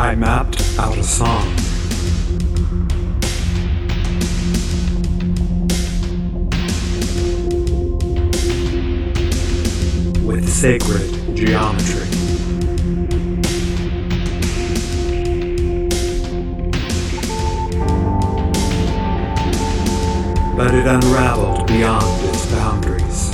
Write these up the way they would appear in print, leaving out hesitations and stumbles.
I mapped out a song. With sacred geometry. But it unraveled beyond its boundaries.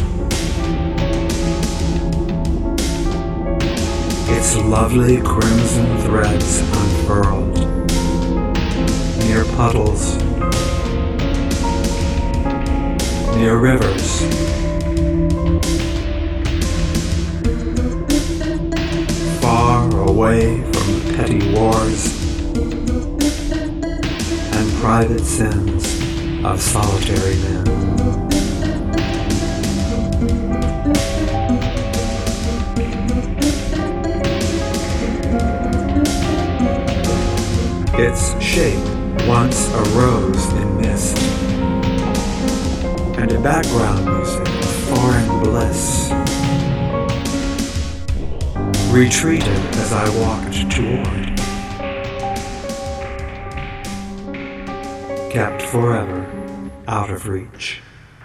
Its lovely crimson threads unfurled, near puddles, near rivers, far away from petty wars and private sins of solitary men. Its shape once arose in mist, and a background music of foreign bliss retreated as I walked toward, kept forever out of reach.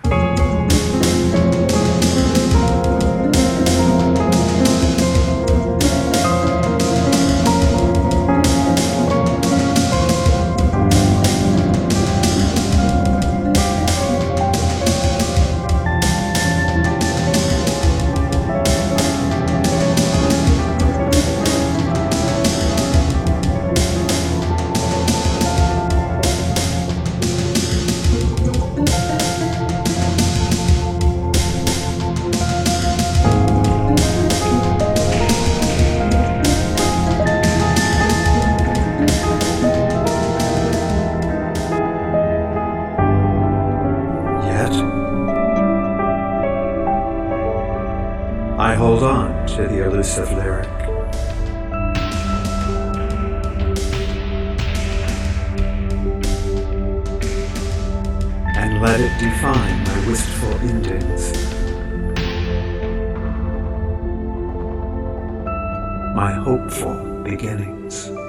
I hold on to the elusive lyric. And let it define my wistful endings, my hopeful beginnings.